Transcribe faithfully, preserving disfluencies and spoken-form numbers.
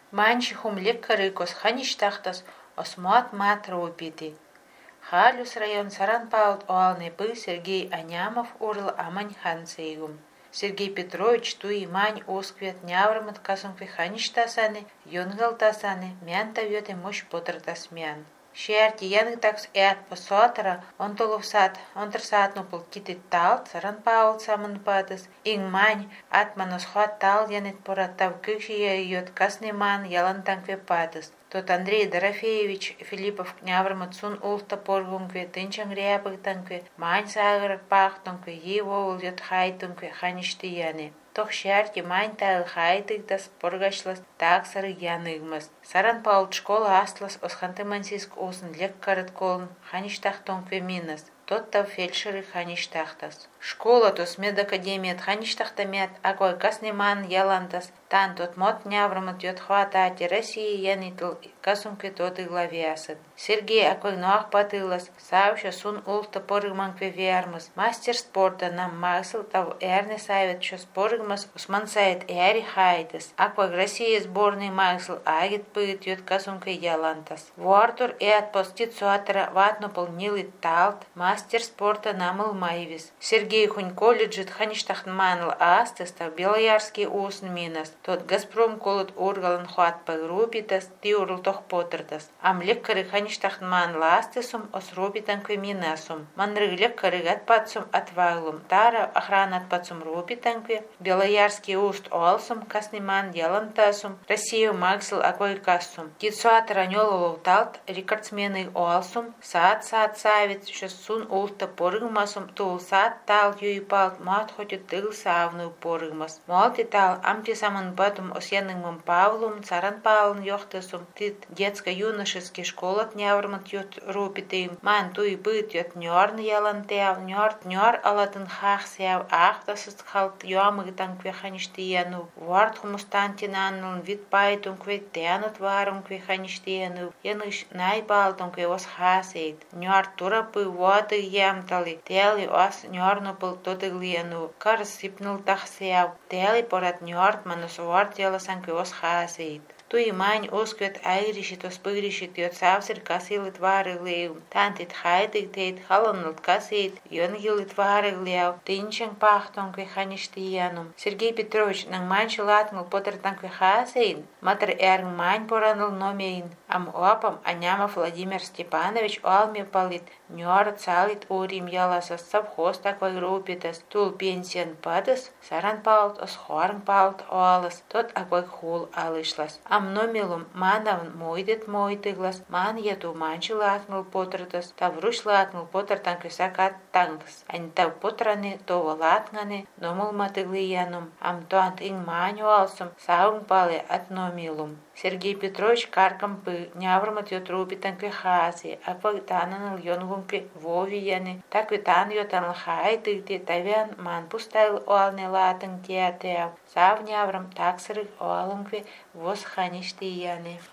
Манчихум леккарыкос хаништахтас осмат мат рупити. Халюс район Саранпаут оалны бы Сергей Анямов урл амань хансейгум. Сергей Петрович туи мань осквет няврамат касункве хаништасаны, юнгалтасаны, мянта вёте мощь потратас мян. Шерти яны такс эт посотра, он толовсат, он терсат нупл китит тал, Саранпаут саман падас, ин мань атманос хват тал янет поратав кышия йот касны ман ялан танкве падас. Тот Андрей Дорофеевич Филиппов княврамат сун улта поргункве, тынчан рябык танкве, мань сагар пахтункве, его ульет хайтункве, ханишты яны. Тох шерти мань тайл хайтыгдас поргашлас таксары яныгмас. Саранпаут школа астлас осханты мансиск усын леккарат колн, хаништахтункве минас. Тот-то фельдшеры хаништахтас. Школа тос медакадемият хаништахтамят, акой каснеман ялантас, тан тот мот няврамат йот хватати России янитл касункве тот и главиасат. Сергей акой ноах патылас, савша сун улта порыгманкве вермас, мастер спорта нам максил тав эрне сайвет шо спорыгмас, усман сайет эри хайтас, акой Россия сборный максил агит пыт йот касункве ялантас. Вартур и отпостит суатра ватнупол нилит талт, мастер спорта намыл майвис. Сергей хунь колледжит хаништахтманл астеста Белоярский усн минас. Тот Газпром колот ургалан хуат пагрупитас, тиурл тох потертас. Ам леккары хаништахтман ластесум осрупитан квеминасум. Манрыг леккары атпатсум отваглум. Тара охрана атпатсум рупитанкве. Белоярский уст олсум касниман ялантасум. Россию максил аквой кассум. Китсуат ранёлову талт рекордсмены олсум. Саат саат савит шессун улта порыгмасум. Тул саат тал юипалт мат хотит тыл савну порыгмас. Молти тал амти саман батум осьяным Павлом, Царан Павлом йохтесум, тит детско-юношеский школот няврмат йот рупитым, ман туй быт йот нёрн ялантеав, нёрт нёр алатын хахсяв, ахтасыст халт йомыг танкве хаништияну, варт хумустантинаннун вид пайтун кве тянут варум кве хаништияну, яныш найбалтун кве ос хасейт, нёрт турапы воды ямтали, тели ос нёрну был тотыглияну, кар сипнул тахсяв, тели порат нёрт манус варт яласан кве ос хасейт. Туи мань осквет айришит оспыришит йот савсер касилит варыглею. Тантит хайтик тейт халанлт касит, йонгилит варыглею. Тинчен пахтон кве хаништиянум. Сергей Петрович нang манчу латнул потертан кве хасейн. Матер эрн мань поранул номейн. Ам опам Анямов Владимир Степанович алме палит. Нёр цалит урим яласа совхоз такой группитас. Тул пенсион падас. Саран палт осхорн палт оалас. Тот аквай хул алышлас. Ам номилум манавн мойдет мойтыглас, ман ету манчи латнул потратас, тавруш латнул потратан квесакат тангас. Ань тав потраны това латнганы, номул матыглиянум, ам туант ин маню алсум, саун пале от номилум. Сергей Петрович каркам пы, няврмат йот рупитан квехаси, аквагтанан льонгум кве вовияны, так витан йотан лхай тыгте, тавян ман пустайл оалне латын театеав, сав няврам таксырык оалым кве вос хаништияны.